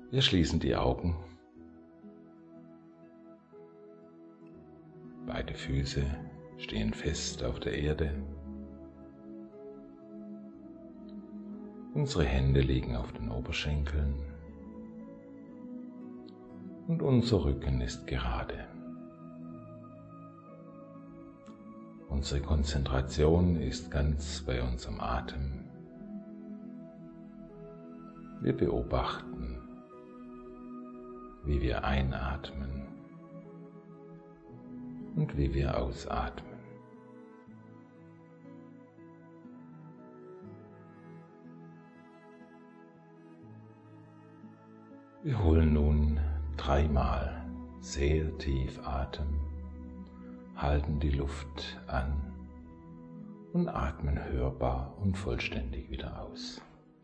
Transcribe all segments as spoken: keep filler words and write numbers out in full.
Wir schließen die Augen. Beide Füße stehen fest auf der Erde. Unsere Hände liegen auf den Oberschenkeln und unser Rücken ist gerade. Unsere Konzentration ist ganz bei unserem Atem. Wir beobachten, wie wir einatmen und wie wir ausatmen. Wir holen nun dreimal sehr tief Atem, halten die Luft an und atmen hörbar und vollständig wieder aus.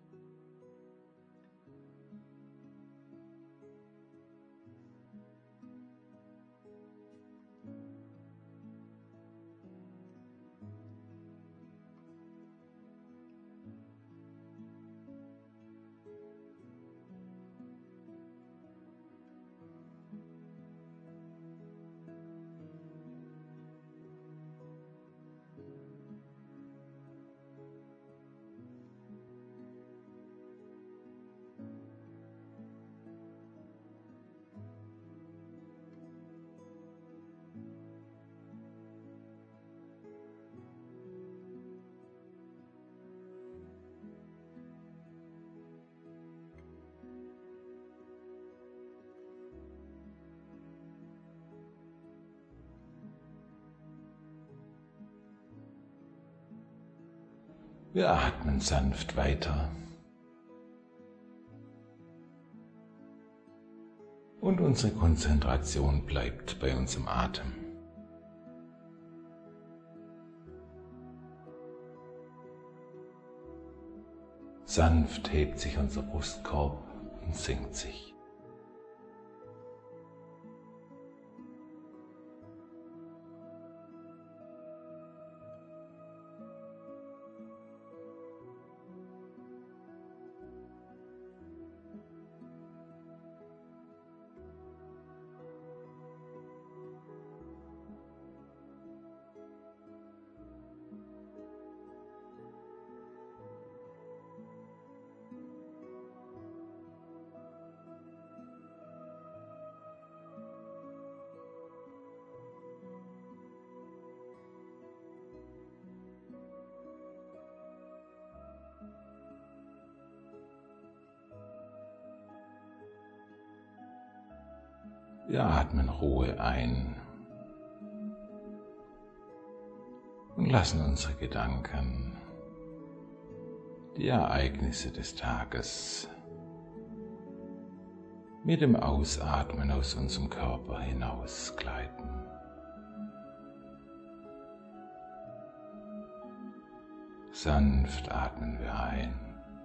Wir atmen sanft weiter und unsere Konzentration bleibt bei unserem Atem. Sanft hebt sich unser Brustkorb und senkt sich. Wir atmen Ruhe ein und lassen unsere Gedanken, die Ereignisse des Tages mit dem Ausatmen aus unserem Körper hinausgleiten. Sanft atmen wir ein,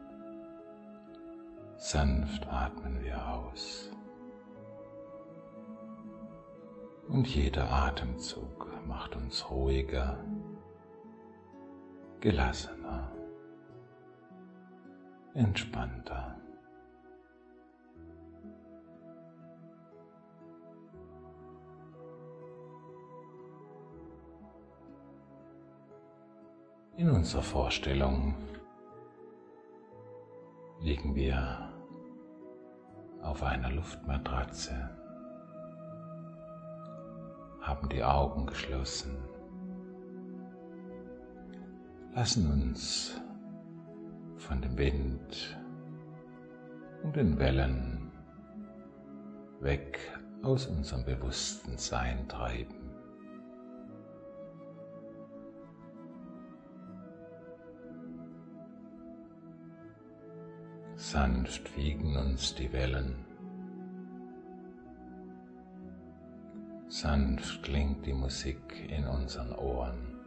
sanft atmen wir aus. Und jeder Atemzug macht uns ruhiger, gelassener, entspannter. In unserer Vorstellung liegen wir auf einer Luftmatratze, haben die Augen geschlossen, lassen uns von dem Wind und den Wellen weg aus unserem bewussten Sein treiben. Sanft wiegen uns die Wellen. Sanft klingt die Musik in unseren Ohren.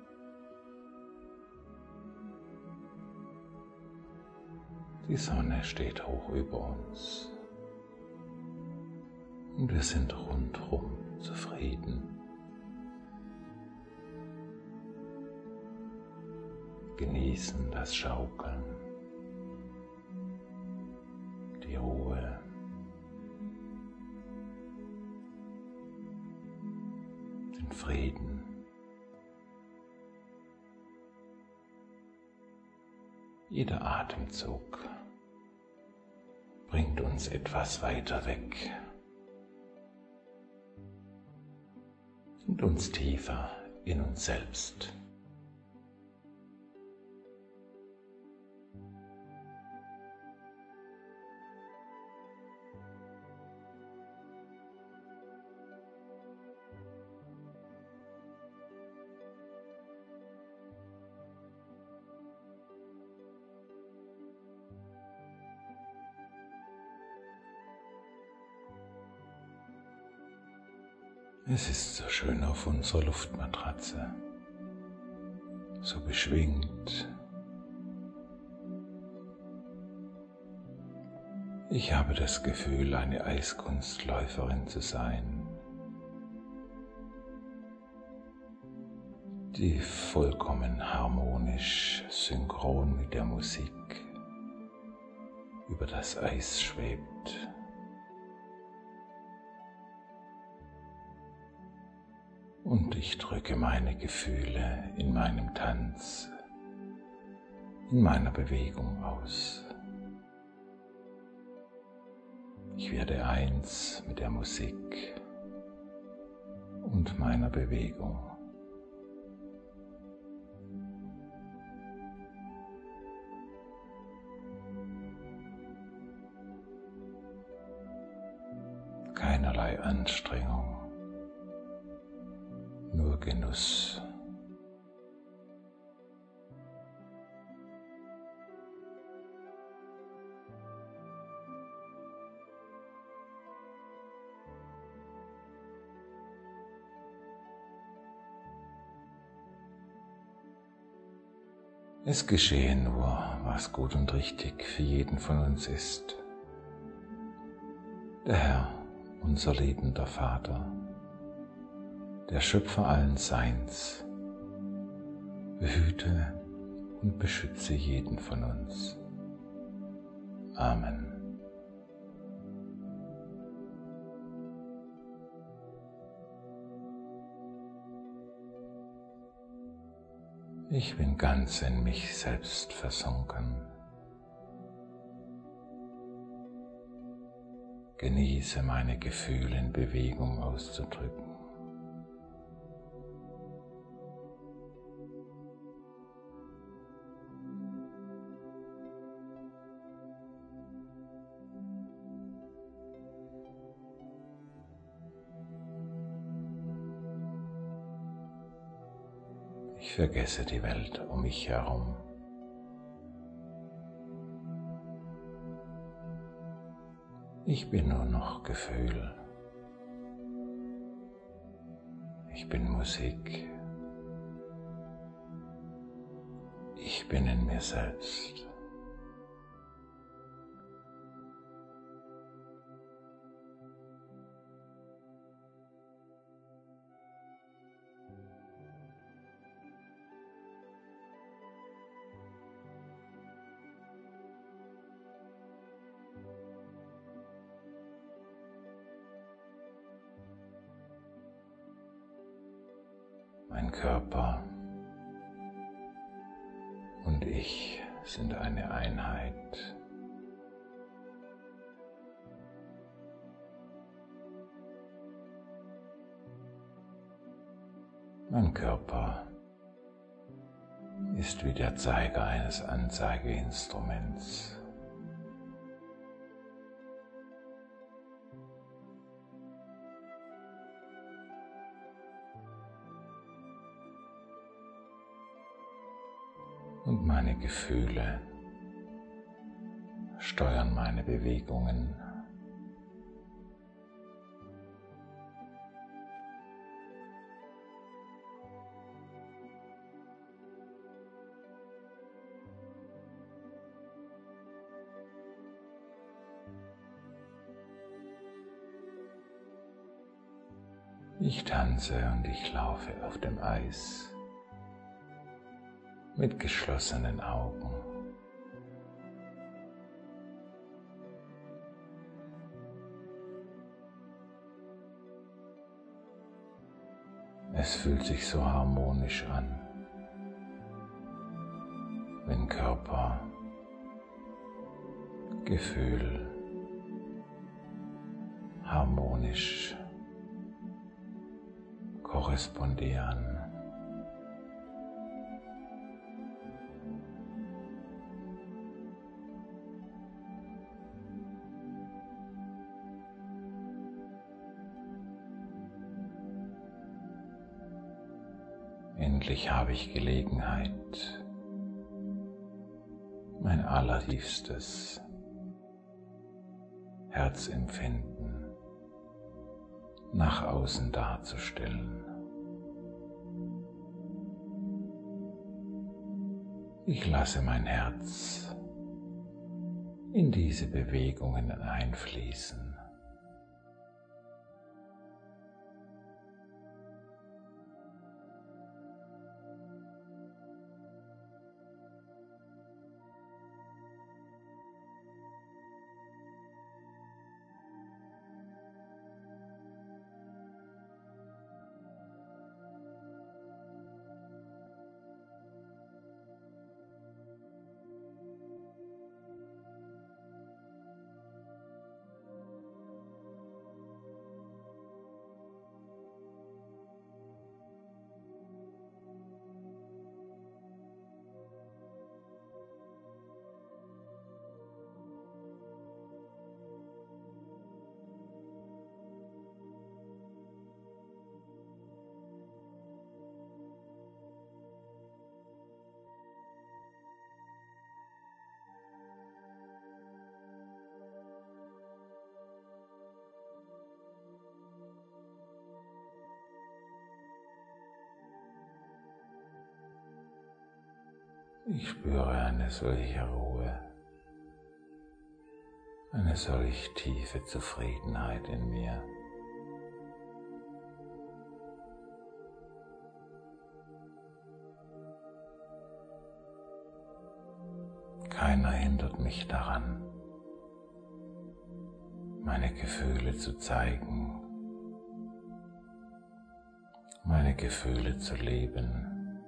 Die Sonne steht hoch über uns und wir sind rundherum zufrieden. Genießen das Schaukeln, die Ruhe Frieden. Jeder Atemzug bringt uns etwas weiter weg und uns tiefer in uns selbst. Es ist so schön auf unserer Luftmatratze, so beschwingt. Ich habe das Gefühl, eine Eiskunstläuferin zu sein, die vollkommen harmonisch, synchron mit der Musik über das Eis schwebt. Und ich drücke meine Gefühle in meinem Tanz, in meiner Bewegung aus. Ich werde eins mit der Musik und meiner Bewegung. Keinerlei Anstrengung. Nur Genuss. Es geschehe nur, was gut und richtig für jeden von uns ist. Der Herr, unser liebender Vater, der Schöpfer allen Seins, behüte und beschütze jeden von uns. Amen. Ich bin ganz in mich selbst versunken. Genieße meine Gefühle in Bewegung auszudrücken. Ich vergesse die Welt um mich herum. Ich bin nur noch Gefühl. Ich bin Musik. Ich bin in mir selbst. Mein Körper und ich sind eine Einheit. Mein Körper ist wie der Zeiger eines Anzeigeinstruments. Und meine Gefühle steuern meine Bewegungen. Ich tanze und ich laufe auf dem Eis mit geschlossenen Augen. Es fühlt sich so harmonisch an, wenn Körper, Gefühl harmonisch korrespondieren. Endlich habe ich Gelegenheit, mein allertiefstes Herzempfinden nach außen darzustellen. Ich lasse mein Herz in diese Bewegungen einfließen. Ich spüre eine solche Ruhe, eine solch tiefe Zufriedenheit in mir. Keiner hindert mich daran, meine Gefühle zu zeigen, meine Gefühle zu leben.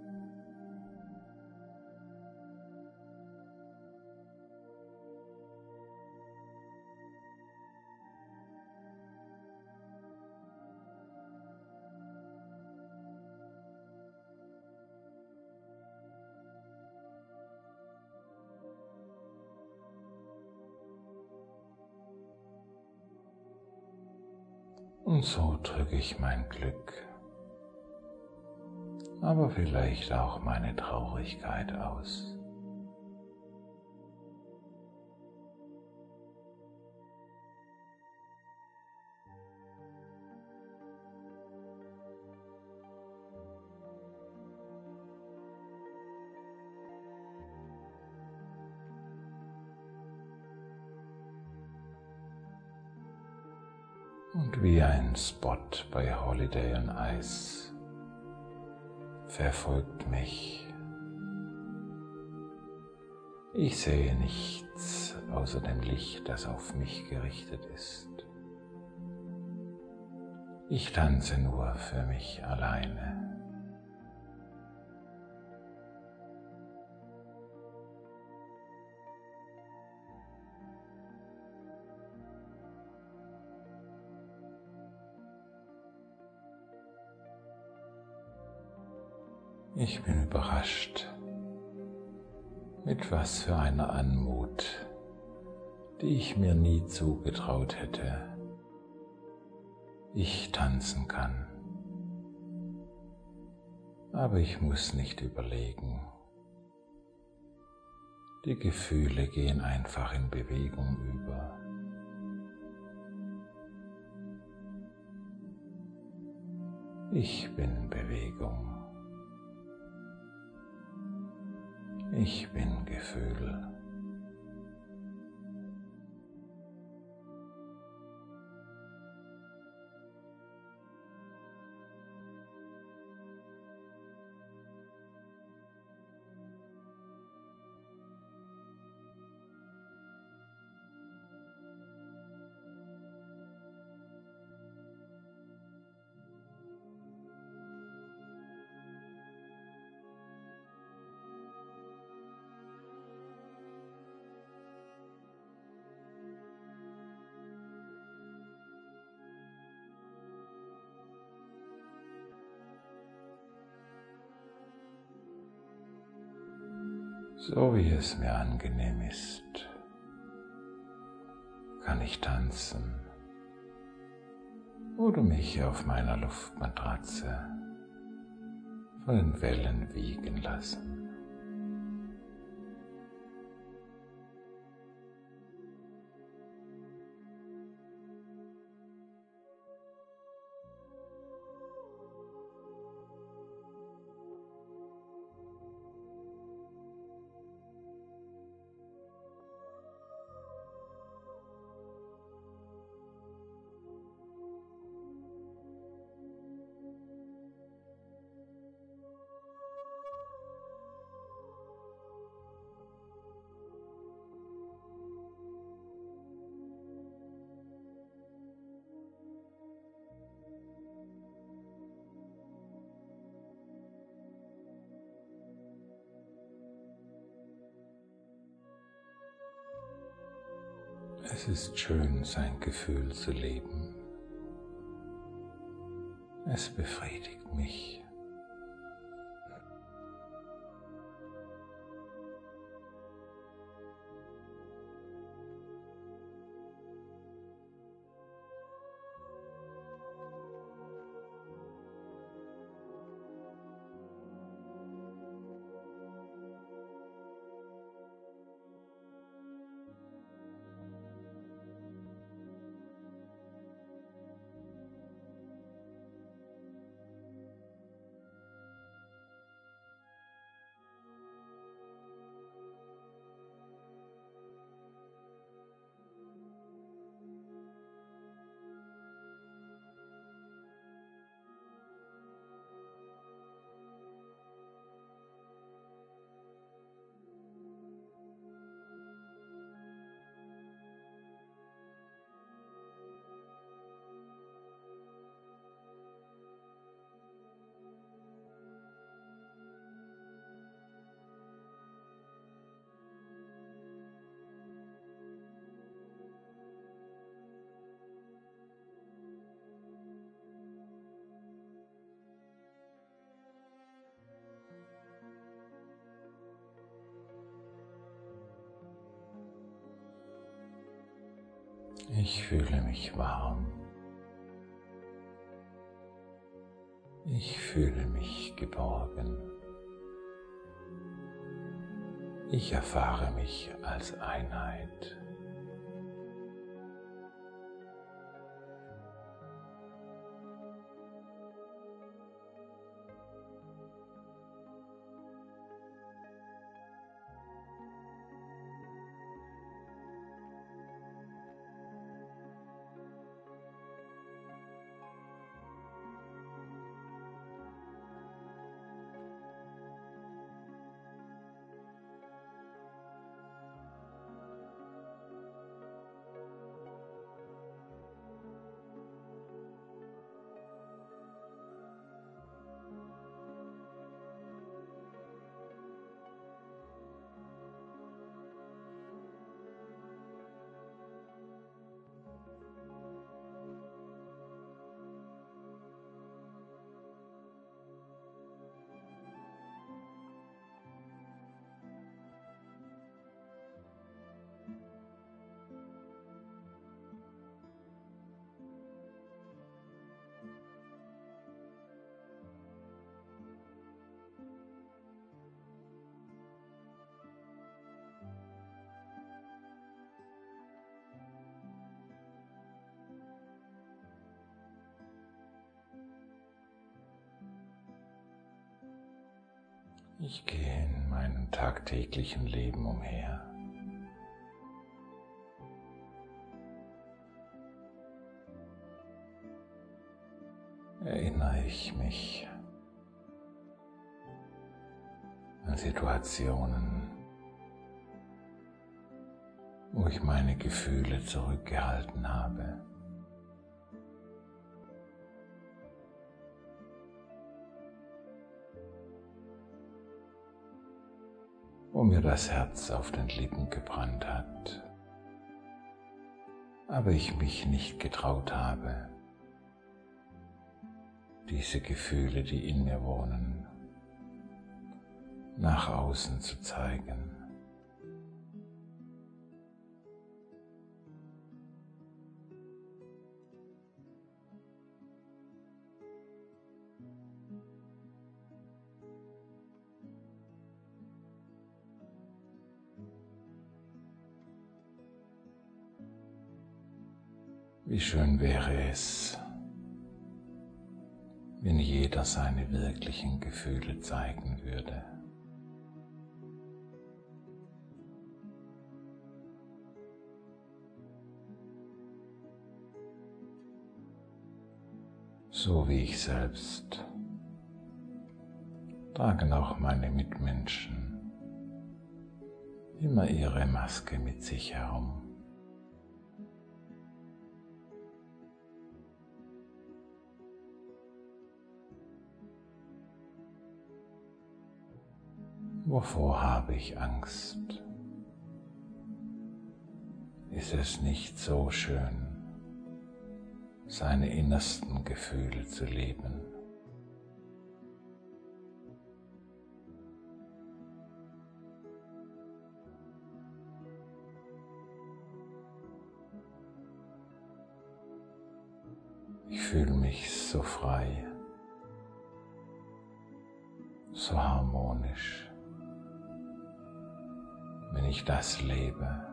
Und so drücke ich mein Glück, aber vielleicht auch meine Traurigkeit aus. Und wie ein Spot bei Holiday on Ice verfolgt mich. Ich sehe nichts außer dem Licht, das auf mich gerichtet ist. Ich tanze nur für mich alleine. Ich bin überrascht, mit was für einer Anmut, die ich mir nie zugetraut hätte, ich tanzen kann. Aber ich muss nicht überlegen. Die Gefühle gehen einfach in Bewegung über. Ich bin Bewegung. Ich bin Gefühl. So wie es mir angenehm ist, kann ich tanzen oder mich auf meiner Luftmatratze von den Wellen wiegen lassen. Es ist schön, sein Gefühl zu leben. Es befriedigt mich. Ich fühle mich warm. Ich fühle mich geborgen. Ich erfahre mich als Einheit. Ich gehe in meinem tagtäglichen Leben umher. Erinnere ich mich an Situationen, wo ich meine Gefühle zurückgehalten habe. Wo mir das Herz auf den Lippen gebrannt hat, aber ich mich nicht getraut habe, diese Gefühle, die in mir wohnen, nach außen zu zeigen. Wie schön wäre es, wenn jeder seine wirklichen Gefühle zeigen würde. So wie ich selbst tragen auch meine Mitmenschen immer ihre Maske mit sich herum. Wovor habe ich Angst? Ist es nicht so schön, seine innersten Gefühle zu leben? Ich fühle mich so frei, so harmonisch, wenn ich das lebe,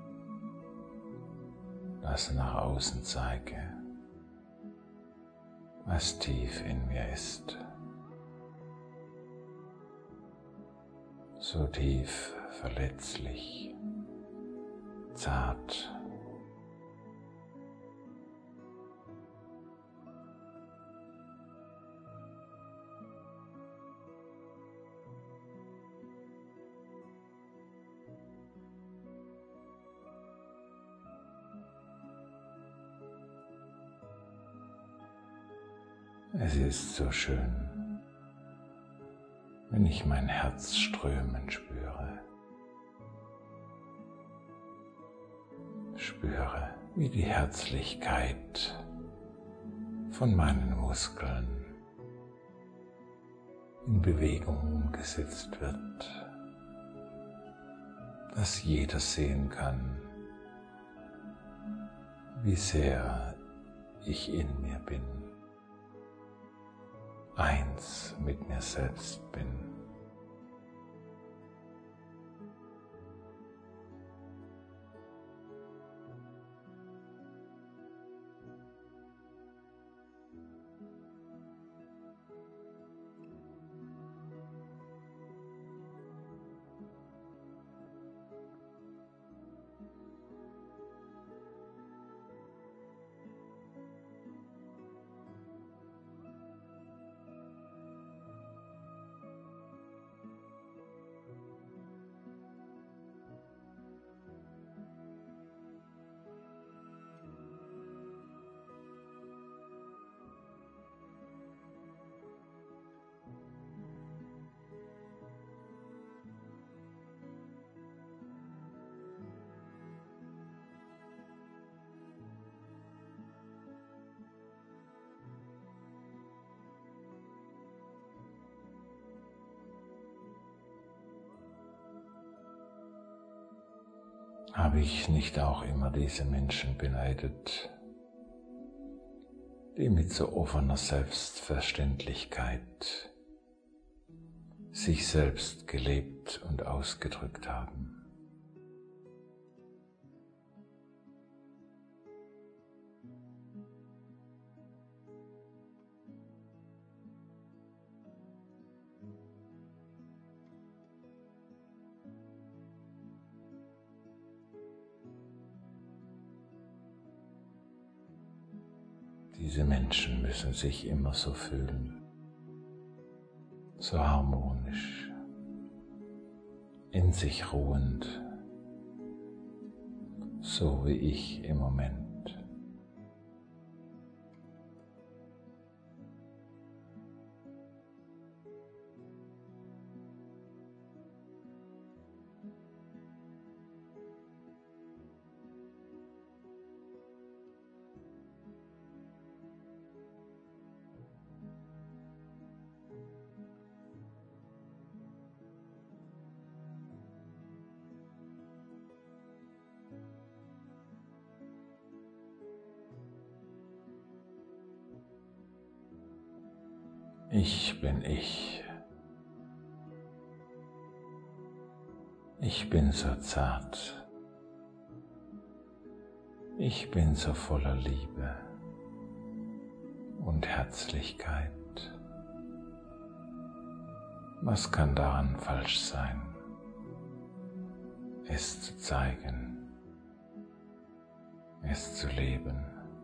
das nach außen zeige, was tief in mir ist. So tief verletzlich, zart. Es ist so schön, wenn ich mein Herz strömen spüre. Spüre, wie die Herzlichkeit von meinen Muskeln in Bewegung umgesetzt wird, dass jeder sehen kann, wie sehr ich in mir bin, eins mit mir selbst bin. Habe ich nicht auch immer diese Menschen beneidet, die mit so offener Selbstverständlichkeit sich selbst gelebt und ausgedrückt haben? Diese Menschen müssen sich immer so fühlen, so harmonisch, in sich ruhend, so wie ich im Moment. Ich bin ich. Ich bin so zart. Ich bin so voller Liebe und Herzlichkeit. Was kann daran falsch sein, es zu zeigen, es zu leben?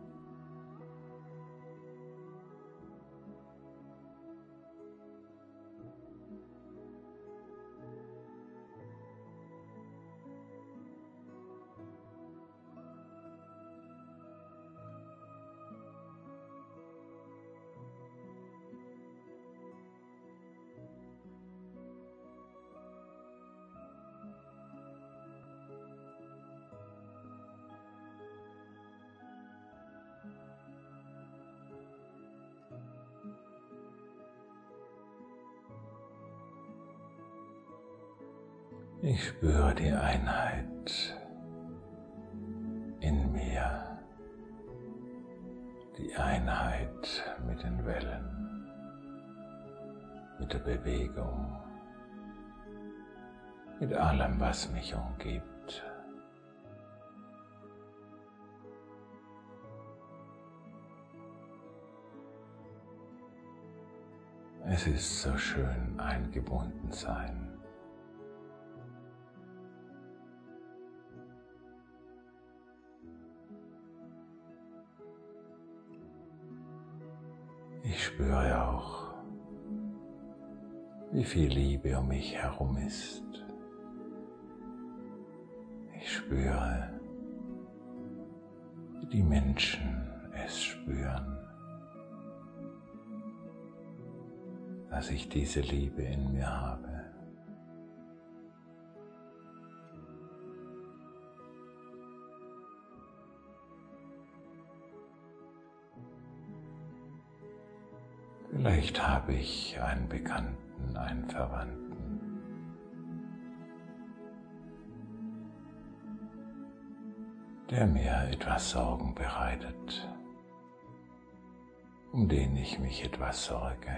Ich spüre die Einheit in mir, die Einheit mit den Wellen, mit der Bewegung, mit allem, was mich umgibt. Es ist so schön, eingebunden sein. Ich spüre auch, wie viel Liebe um mich herum ist. Ich spüre, wie die Menschen es spüren, dass ich diese Liebe in mir habe. Vielleicht habe ich einen Bekannten, einen Verwandten, der mir etwas Sorgen bereitet, um den ich mich etwas sorge,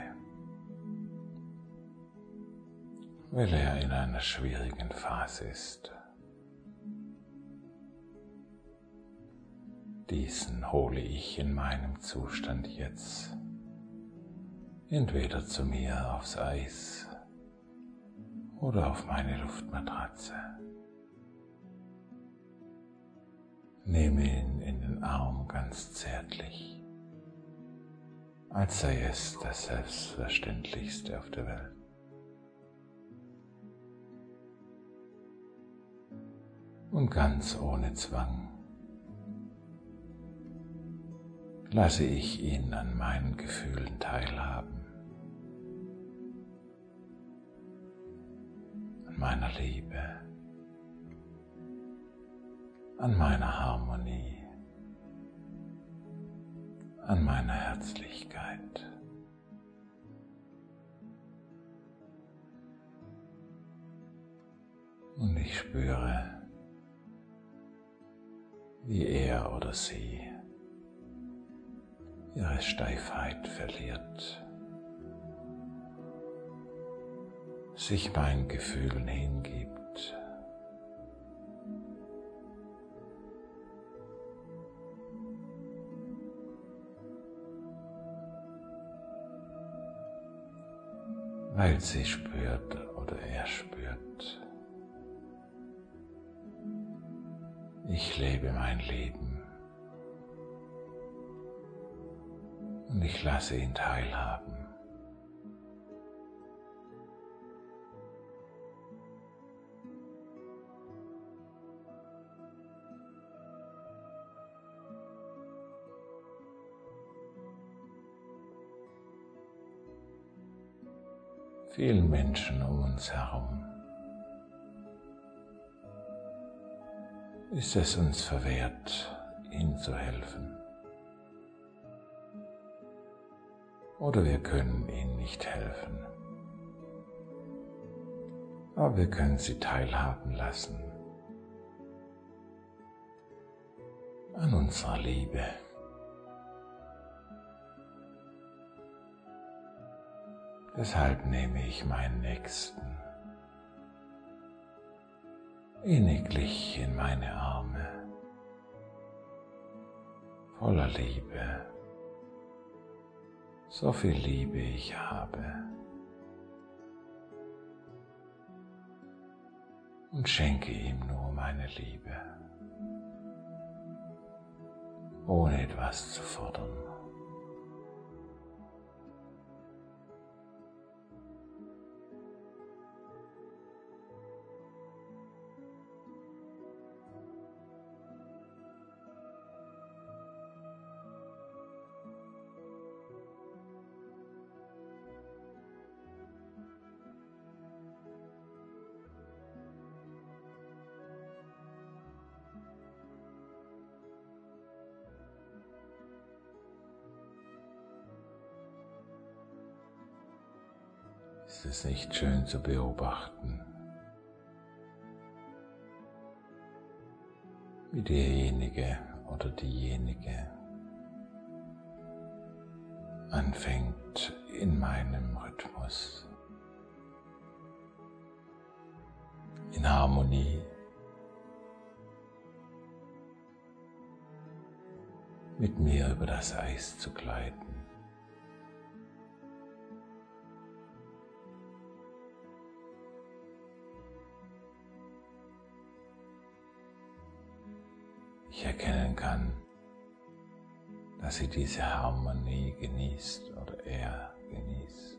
weil er in einer schwierigen Phase ist. Diesen hole ich in meinem Zustand jetzt entweder zu mir aufs Eis oder auf meine Luftmatratze. Nehme ihn in den Arm ganz zärtlich, als sei es das Selbstverständlichste auf der Welt. Und ganz ohne Zwang lasse ich ihn an meinen Gefühlen teilhaben, an meiner Liebe, an meiner Harmonie, an meiner Herzlichkeit. Und ich spüre, wie er oder sie ihre Steifheit verliert, sich meinen Gefühlen hingibt. Weil sie spürt oder er spürt, ich lebe mein Leben. Und ich lasse ihn teilhaben. Vielen Menschen um uns herum ist es uns verwehrt, ihnen zu helfen. Oder wir können ihnen nicht helfen, aber wir können sie teilhaben lassen an unserer Liebe. Deshalb nehme ich meinen Nächsten inniglich in meine Arme voller Liebe, so viel Liebe ich habe, und schenke ihm nur meine Liebe, ohne etwas zu fordern. Ist es nicht schön zu beobachten, wie derjenige oder diejenige anfängt in meinem Rhythmus, in Harmonie mit mir über das Eis zu gleiten. Ich erkennen kann, dass sie diese Harmonie genießt oder er genießt.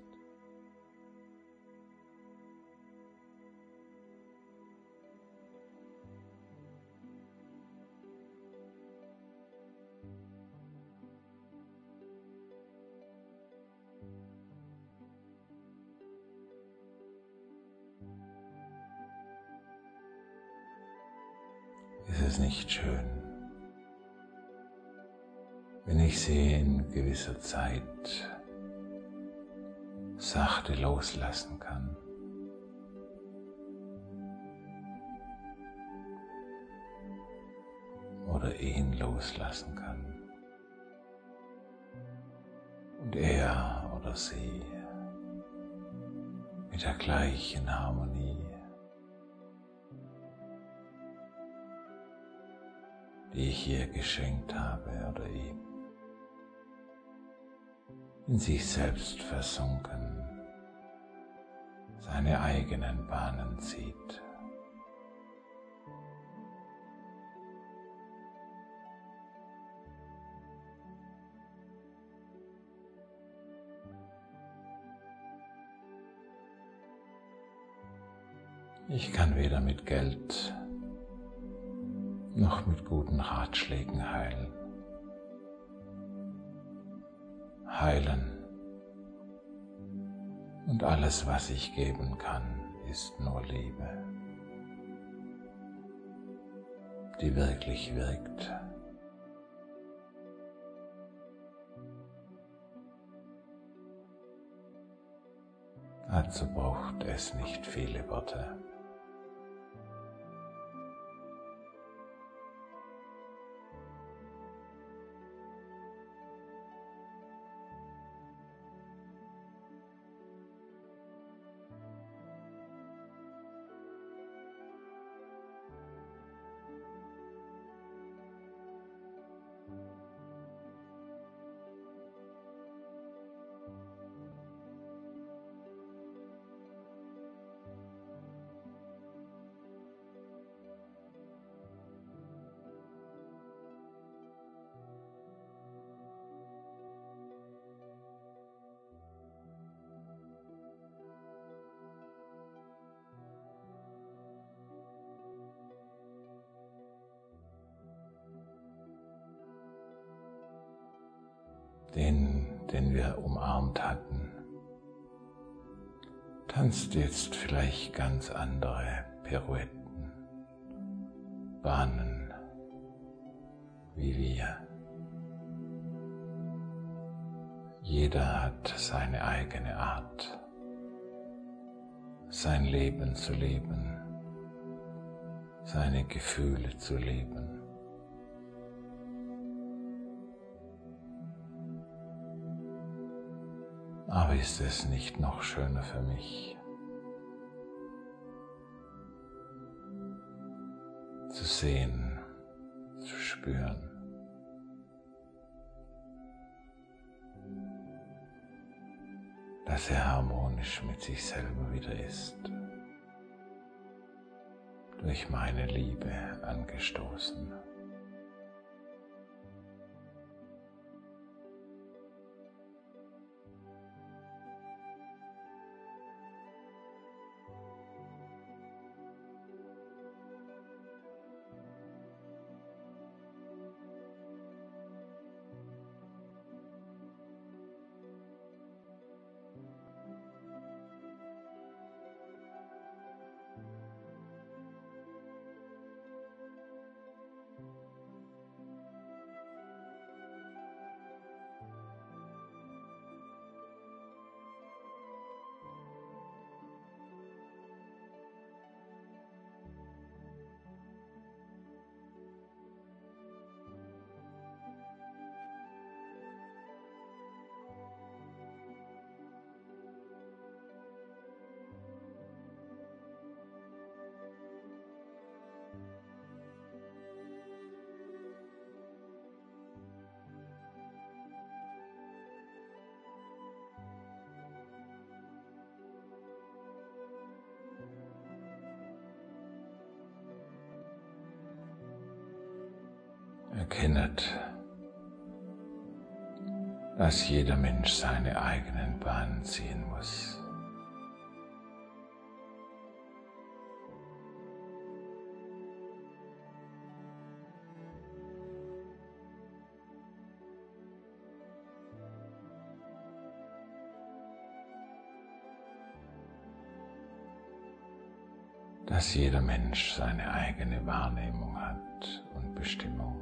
Ist es nicht schön, wenn ich sie in gewisser Zeit sachte loslassen kann? Oder ihn loslassen kann und er oder sie mit der gleichen Harmonie, die ich ihr geschenkt habe oder ihm, in sich selbst versunken, seine eigenen Bahnen zieht. Ich kann weder mit Geld noch mit guten Ratschlägen heilen. Heilen. Und alles, was ich geben kann, ist nur Liebe, die wirklich wirkt. Dazu braucht es nicht viele Worte. Den, den wir umarmt hatten, tanzt jetzt vielleicht ganz andere Pirouetten, Bahnen wie wir. Jeder hat seine eigene Art, sein Leben zu leben, seine Gefühle zu leben. Aber ist es nicht noch schöner für mich, zu sehen, zu spüren, dass er harmonisch mit sich selber wieder ist, durch meine Liebe angestoßen. Erkennet, dass jeder Mensch seine eigenen Bahnen ziehen muss. Dass jeder Mensch seine eigene Wahrnehmung hat und Bestimmung.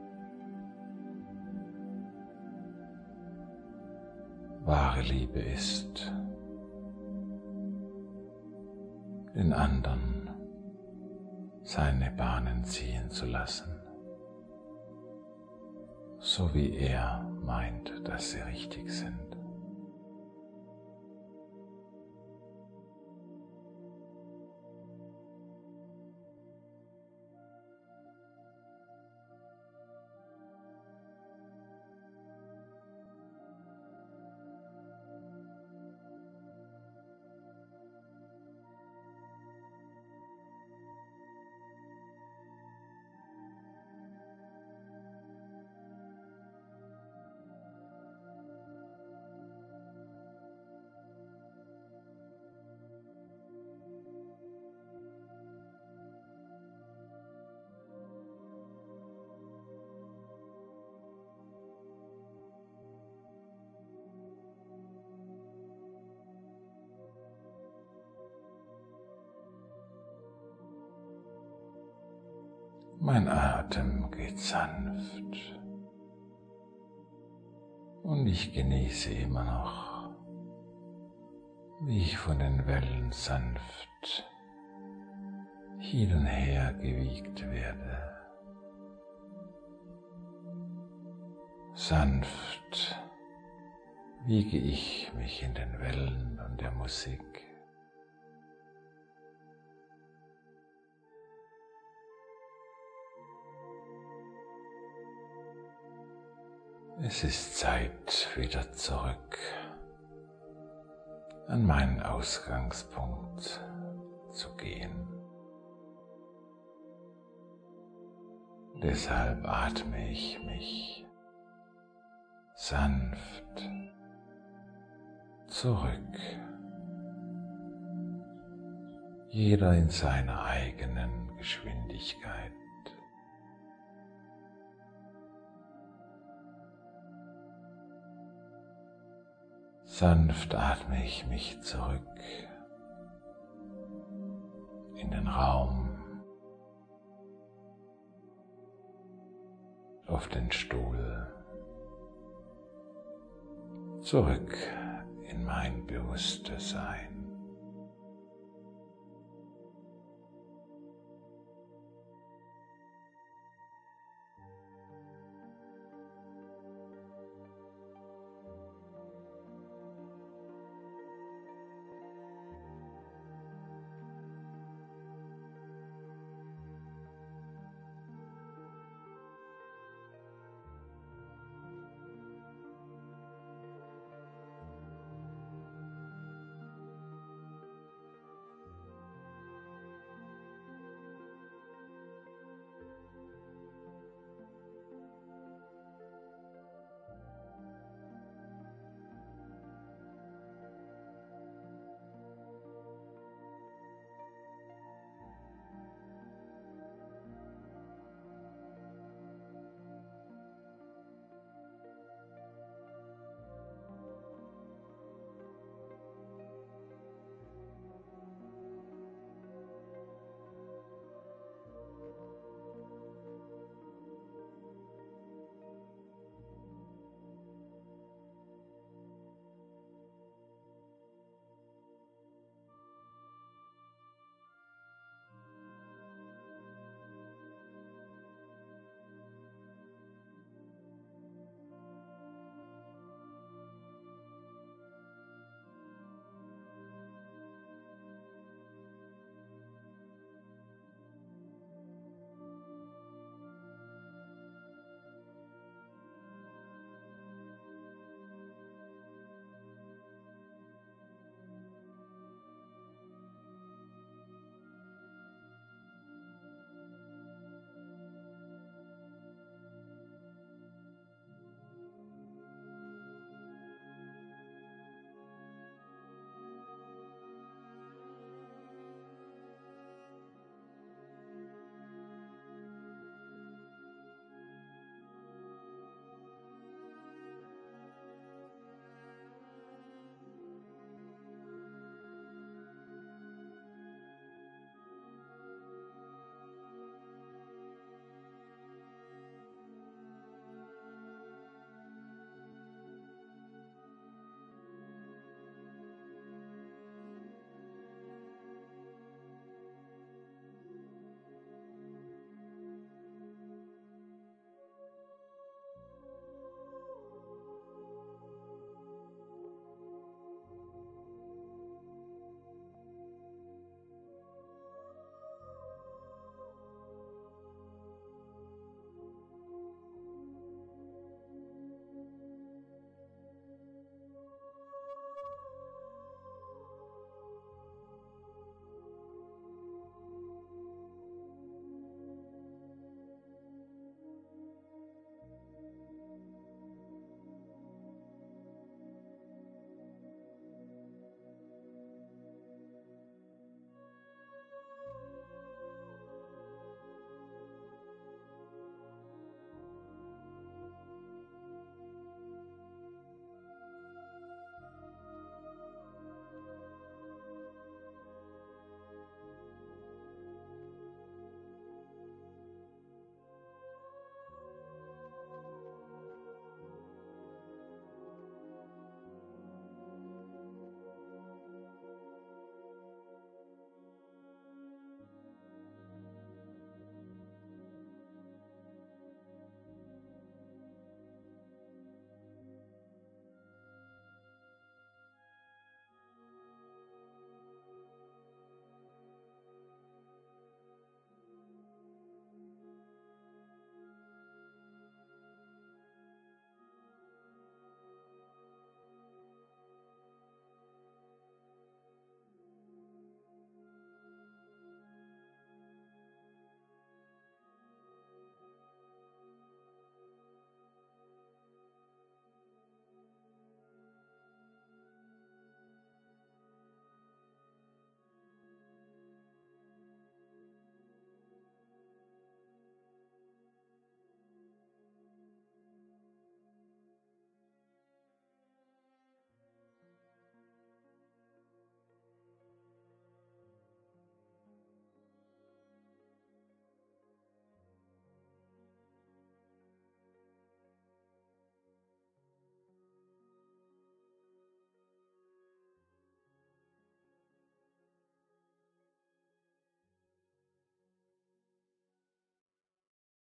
Wahre Liebe ist, den anderen seine Bahnen ziehen zu lassen, so wie er meint, dass sie richtig sind. Mein Atem geht sanft und ich genieße immer noch, wie ich von den Wellen sanft hin und her gewiegt werde. Sanft wiege ich mich in den Wellen und der Musik. Es ist Zeit, wieder zurück an meinen Ausgangspunkt zu gehen. Deshalb atme ich mich sanft zurück, jeder in seiner eigenen Geschwindigkeit. Sanft atme ich mich zurück in den Raum, auf den Stuhl, zurück in mein bewusstes Sein.